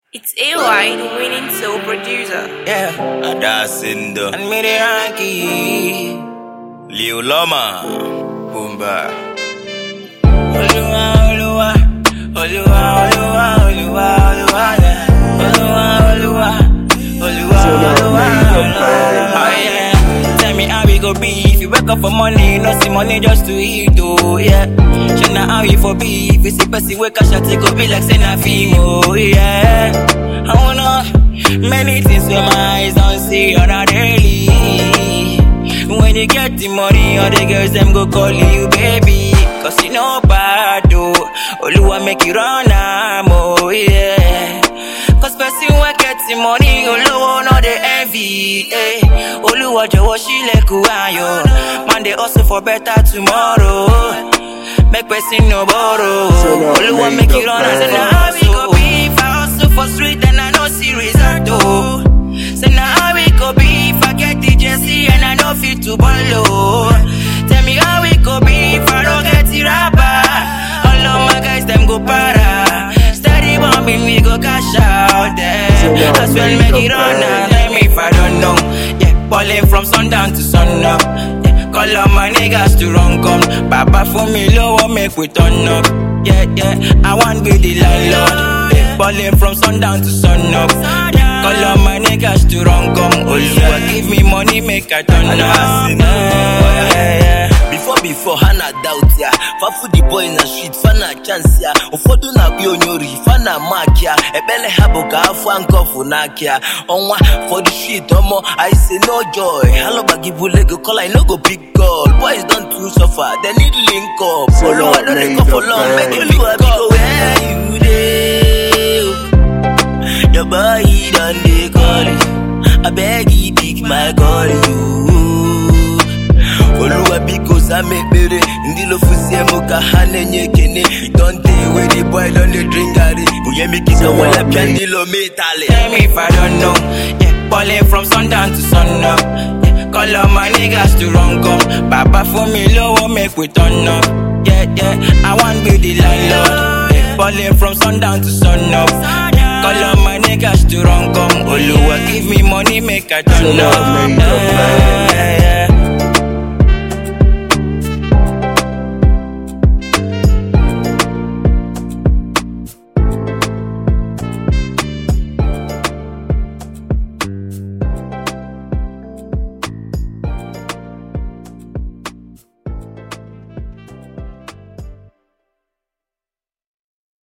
It's AY, the winning soul producer. Yeah, Adasindo and me the Ranky. Liu Loma Boomba Oluwa, Oluwa, Oluwa, Oluwa, Oluwa, Oluwa, Oluwa, Oluwa, Oluwa, Oluwa. Oh yeah, tell me how we go be if you wake up for money, no see money just to eat, oh yeah. Show na how you for be if you see person wake up shot, it go be like say na film, oh yeah. I wanna many things where my eyes don't see on a daily. When you get the money, all the girls them go call you baby. Cause you know bad oh, Oluwa make you run oh yeah. Cause person who get the money, Oluwa no the envy eh. Oluwa jowo shileku ayo. Man they also for better tomorrow. Make person no borrow. Oluwa make you run and say now how we go be if I hustle for street and I no see result oh. Say now how we go be if I get the Jesse and I no fit to follow. Tell me how we go be if I don't get the rapper. All of my guys them go para. Steady bombing we go cash out there. As well make it run now. Tell me if I don't know. Yeah, balling from sundown to sunup. Yeah, call all my niggas to run come. Papa for me low make we turn up. Yeah, yeah, I want be the landlord. Yeah, balling from sundown to sunup. Yeah, call all my niggas to run come. Oluwa give me money make I turn up. Before Hana doubt ya Fafu the boy na street fana chance ya Ufodu na bionyori fana mark ya Ebele haboka afu ankofu nakia Onwa for the street omo I say no joy Hello bagibu lego call I no go big call Boys don't too suffer they need link up Oluwa don't dey come for long make you link up Where you dey Your boy done dey call you I beg you pick my call you Oluwa because I make better Ndilo fusie muka hane nyekene Don't take away the boy on the drink gari Uye mikisa wala piandilo metale Tell me if I don't know. Yeah, balling from sundown to sunup. Yeah, call all my niggas to run come. Papa for me low make we turn up. Yeah, yeah, I want be the landlord. Yeah, balling from sundown to sunup. Yeah, call all my niggas to run come. Oluwa give me money make I turn up.